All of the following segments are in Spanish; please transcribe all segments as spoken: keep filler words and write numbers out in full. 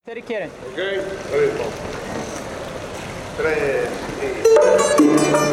¿Ustedes quieren? Ok, ritmo. Tres y...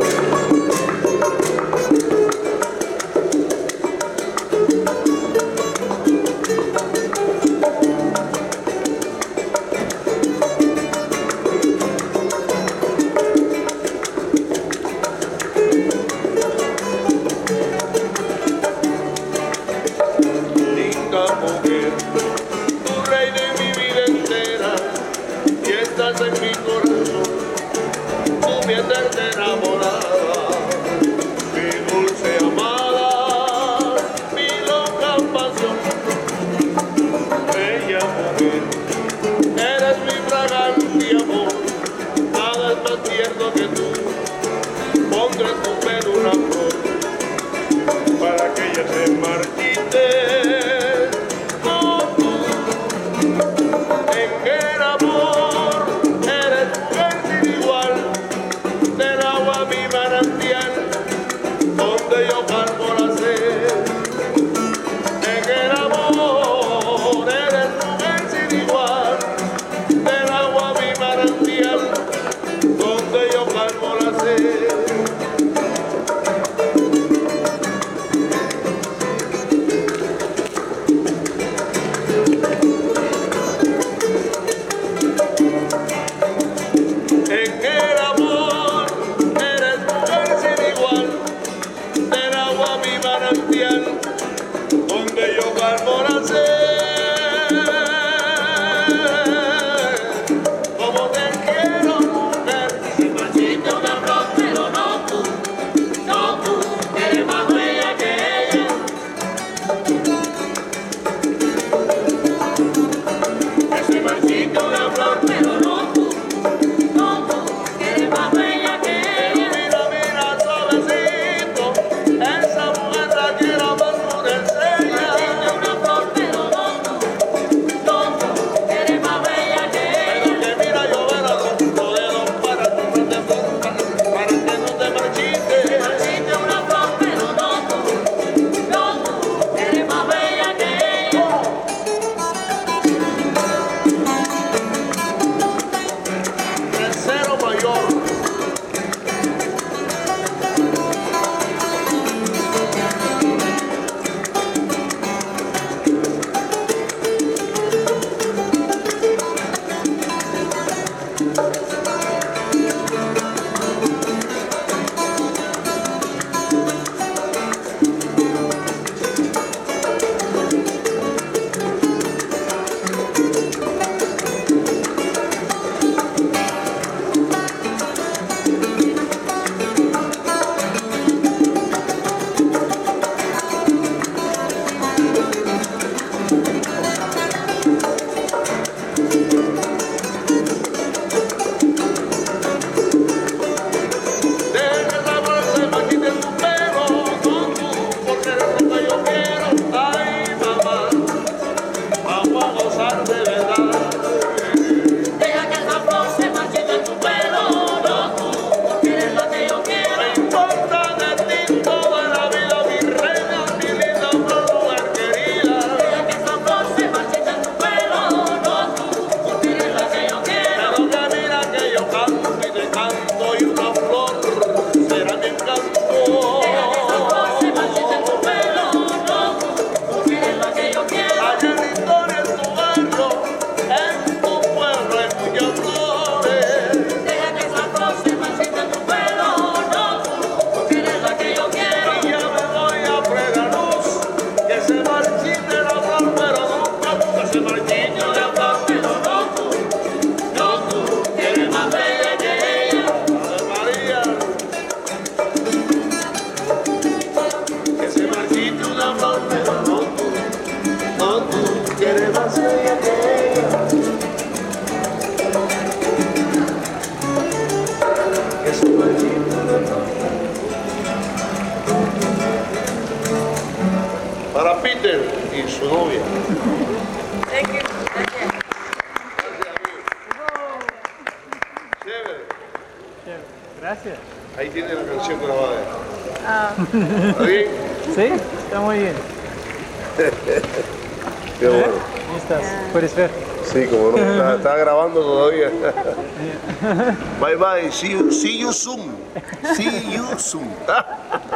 Linda mujer, tu rey de mi vida entera, y estás en mi corazón, tú mi eterna enamorada, mi dulce amada, mi loca pasión. Bella mujer, eres mi fragante amor, nada es más tierno que tú, pondré en tu pelo una flor, para que ella se marchite. Donde yo calmo la sed, en el amor eres mujer sin igual, del agua mi manantial, donde yo calmo la sed. En el amor eres mujer sin igual, del agua mi manantial, donde yo calmo la sed. Como te quiero, mujer. Si marchita una flor, pero no tú, no tú, eres más bella que ella. Que se marchita una flor, pero no tú, no tú, eres más bella que ella. Mira, mira, suavecito, esa mujer la quiero más por el sello. Marchita una flor, pero no tú, no tú, eres más bella que ella. Pero que mira, yo verá los dedos para que no te, para que no te marchites. Marchita una flor, pero no tú, no tú, eres más bella que ella. Tercero mayor. Deja esa bolsa y marchita en tu pelo, no tú, porque eres lo que yo quiero. Ay, mamá, vamos a gozar de verdad. Deja que esa flor se marchite en tu pelo, no tú, porque eres lo que yo quiero. Me importa de ti toda la vida, mi reina, mi linda flor, mujer querida. Deja que esa flor se marchite en tu pelo, no tú, porque eres lo que yo quiero. Pero que mira que yo canto y te canto y una flor será mi encanto. Deja que esa flor se marchite en tu pelo, no tú, porque eres lo que yo quiero. Allá en la historia, en tu barrio, en tu pueblo hay muchas flores. Deja que esa flor se marchite en tu pelo, no tú, porque eres lo que yo quiero. Y ya me voy a fregar luz, que se marchite la flor, pero nunca, nunca se marchite la flor. Pero no tú, no tú, eres más bella que ella. Ave María, que se marchite una flor, pero no tú, no tú, que eres más bella que ella. Que se marchite una flor. Para Peter y su novia. Thank you, thank you. Gracias, amigo. Chévere. Gracias. Ahí tiene la canción grabada. Ah, ¿Está bien? Sí, está muy bien. Qué bueno. ¿Cómo estás? ¿Puedes ver? Sí, como no, está, está grabando todavía. Bye bye, see you, see you soon. See you soon.